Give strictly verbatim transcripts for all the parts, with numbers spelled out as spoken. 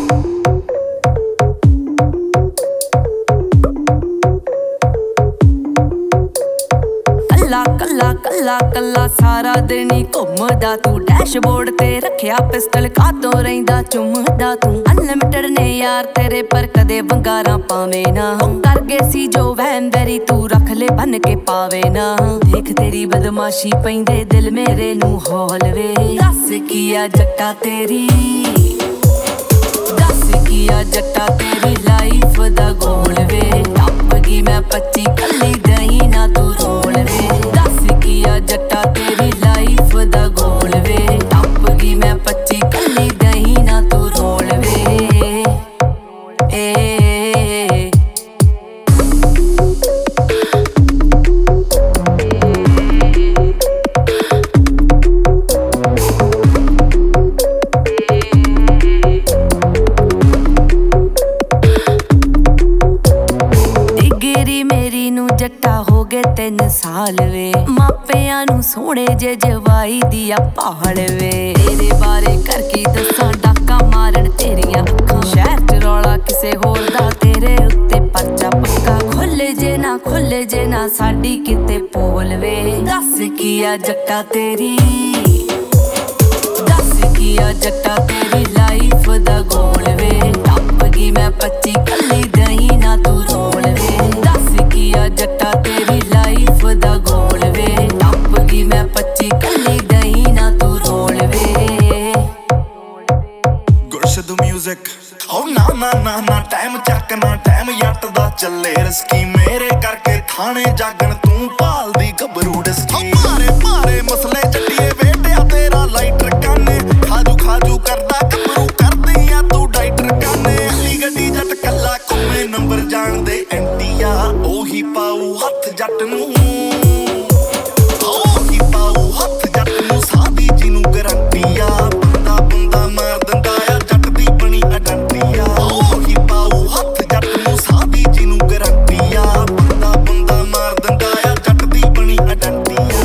कल्ला कल्ला कल्ला कल्ला सारा दिन ही घुमदा तू डैशबोर्ड ते रखिया पिस्टल कातों रहिंदा चुमदा तू अनलिमिटेड ने यार तेरे पर कदे बंगारा पावे ना कर गए सी जो वहम वेरी तू रख ले बन के पावे ना देख तेरी बदमाशी पैंदे दिल मेरे नू हौल वे दस किया जट्टा तेरी दस किया जट्टा तेरी लाइफ दा गोल वे टप गई मैं पच्ची कल्ली दही ना तू रोल वे दस किया जट्टा तेरी लाइफ दा गोल वे टप गई मैं पच्ची कल्ली दही ना तू रोल वे ए जट्टा हो गए तीन साल वे मापियां नू सोहणे जे जवाई दिया पहाड़ वे तेरे बारे कर की दसां डाका मारन तेरियां अखां शहर च रौला किसे होर दा तेरे उत्ते परचा पक्का खुले जे ना खुले जे ना साडी किते पोल वे दस किया जट्टा तेरी दस किया जट्टा तेरी लाइफ दा गोल वे टप गई मैं पच्ची कल्ली दही ना तू रोल वे दस किया जट्टा तेरी लाइफ दा गोल वे टप गई मैं पच्ची कल्ली दही ना तू रोल वे गुरशद म्यूजिक ओ ना ना ना ना टाइम चक ना टाइम जट दा चले रिस्की मेरे करके थाने जागण तू भाल दी गबरू डिस्की मारे मारे मसले चट्टिए बेटिया तेरा लाइटर काने खाजू खाजू करदा गबरू करदियां तू डाइटर काने अली गड्डी जट कल्ला घुमे नंबर जान दे एंटिया ओही पाऊ हथ जट नू ओही पाऊ हथ जट नू सादी जी नू गारंटिया बंदा बंदा मार दिंदा आ जट दी बनी आइडेंटिया ओही पाऊ हथ जट नू सादी जी नू गारंटिया बंदा बंदा मार दिंदा आ जट दी बनी आइडेंटिया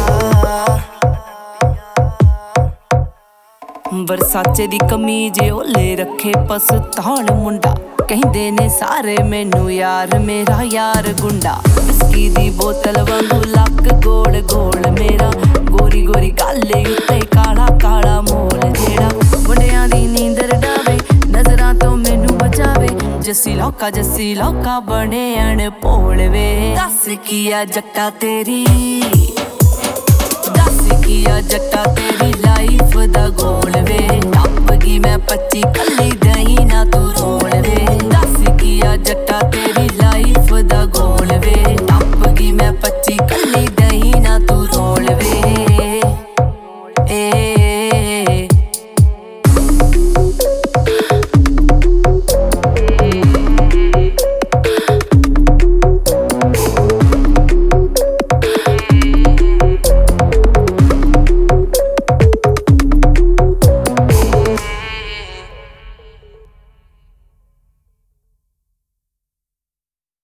वरसाचे दी कमीज ओले रखे पसताल मुंडा कहंदे ने सारे मैनू यार मेरा यार गुंडा विस्की दी बोतल वांगू लक गोल गोल मेरा गोरी गोरी गाले उत्ते काला काला मोल जेड़ा मुंडियां दी नींदर डावे नजरां तो मैनू बचावे जस्सी लौका जस्सी लौका बने अनभोल वे दस किया जट्टा तेरी दस किया जट्टा तेरी लाइफ दा गोल वे